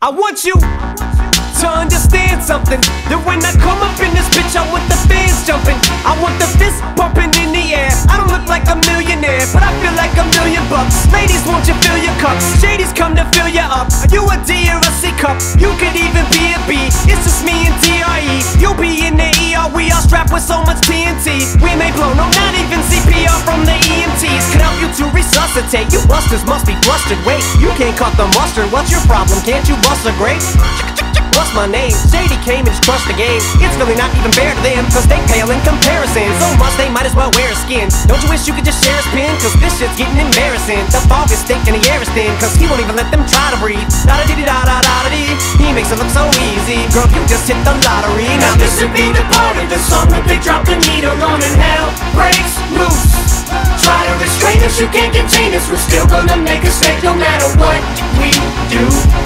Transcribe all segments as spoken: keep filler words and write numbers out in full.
I want you to understand something, that when I come up in this bitch, I want the fans jumping, I want the fist pumping in the air. I don't look like a millionaire, but I feel like a million bucks. Ladies, won't you fill your cups? Shadies come to fill you up. Are you a D or a C cup? You could even be a B. It's just me and D R E. You'll be in the E R. We are strapped with so much T N T. We may blow, no, not even C P R from the E M Ts. Could help you to resuscitate. You busters must be flustered. Wait, you can't cut the mustard. What's your problem? Can't you bust a grape? What's my name? Shady came and just crushed the game. It's really not even fair to them, cause they pale in comparison. So much they might as well wear a skin. Don't you wish you could just share his pin? Cause this shit's getting embarrassing. The fog is thick and the air is thin, cause he won't even let them try to breathe. Da-da-dee-da-da-da-da-dee. He makes it look so easy. Girl, you just hit the lottery. Now this would be the part of the song that they drop the needle on and hell breaks loose. Try to restrain us, you can't contain us. We're still gonna make a stake no matter what we do.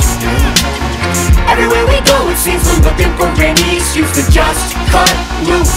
Everywhere we go, it seems we're looking for any excuse to just cut loose.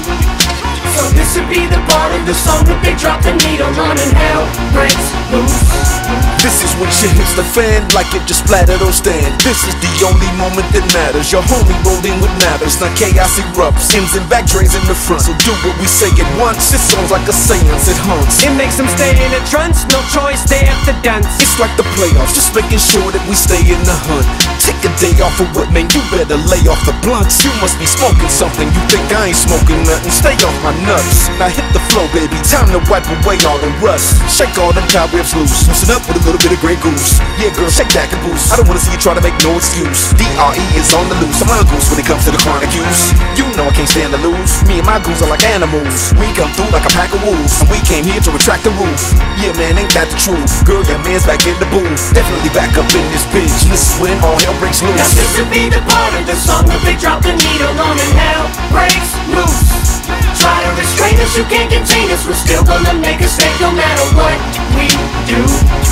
So this would be the part of the song that they drop the needle on and hell breaks loose. This is when shit hits the fan like it just splattered on stand. This is the only moment that matters. Your homie rolled in with matters. Now chaos erupts, ends and back drains in the front. So do what we say at once. It sounds like a seance, it haunts. It makes them stay in a trance. No choice, they have to dance. It's like the playoffs, just making sure that we stay in the hunt. Take a day off of what, man, you better lay off the blunts. You must be smoking something, you think I ain't smoking nothing. Stay off my nuts. Now hit the flow, baby, time to wipe away all the rust. Shake all them cobwebs loose. Loosen up with a little bit of Grey Goose. Yeah, girl, shake that caboose. I don't wanna see you try to make no excuse. D R E is on the loose. I'm a goose when it comes to the chronic use. You know I can't stand to lose. Me and my goons are like animals. We come through like a pack of wolves, and we came here to retract the roof. Yeah, man, ain't that the truth? Girl, your man's back in the booth. Definitely back up in this bitch. This is when all hell breaks loose. Now this would be the part of the song that they drop the needle on and hell breaks loose. Try to restrain us, you can't contain us. We're still gonna make a stake no matter what we do.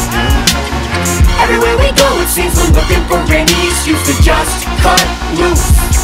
Everywhere we go, it seems we're looking for any excuse to just cut loose.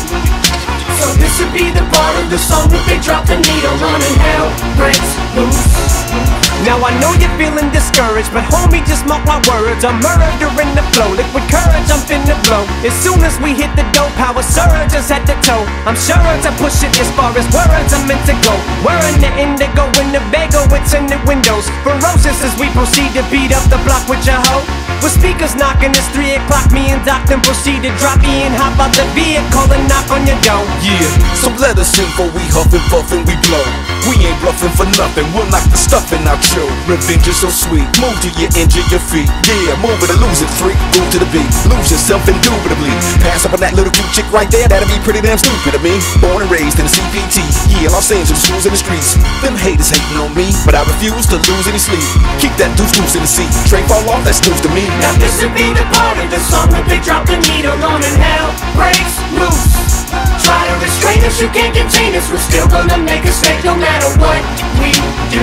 So this would be the part of the song that they drop the needle on and hell breaks loose. Now I know you're feeling discouraged, but homie, just mark my words. I'm murdering the flow, liquid courage, I'm finna blow. As soon as we hit the dope, power surges at the toe. I'm sure to push it as far as words are meant to go. We're in the indigo, in the bagel, it's in the windows. Ferocious as we proceed to beat up the block with your hoe. With speakers knocking, it's three o'clock, me and Doc then proceed to drop me and hop out the vehicle and knock on your door. Yeah, so let us in before we huff and puff and we blow. We ain't bluffing for nothing, we'll knock the stuffing out you. Revenge is so sweet, move till you injure your feet. Yeah, move it or lose it, freak, move to the beat. Lose yourself indubitably. Pass up on that little cute chick right there, that'll be pretty damn stupid of me. Born and raised in the C P T, yeah, Los Angeles, schools in the streets. Them haters hating on me, but I refuse to lose any sleep. Keep that deuce loose in the seat, tray fall off, that's news to me. Now this would be the part of the song that they drop the needle on and hell breaks loose. Try to restrain us, you can't contain us. We're still gonna make a stake no matter what we do.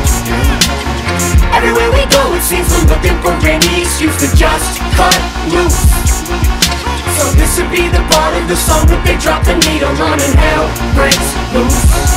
Everywhere we go, it seems we're looking for any excuse to just cut loose. So this would be the part of the song that they drop the needle on and hell breaks loose.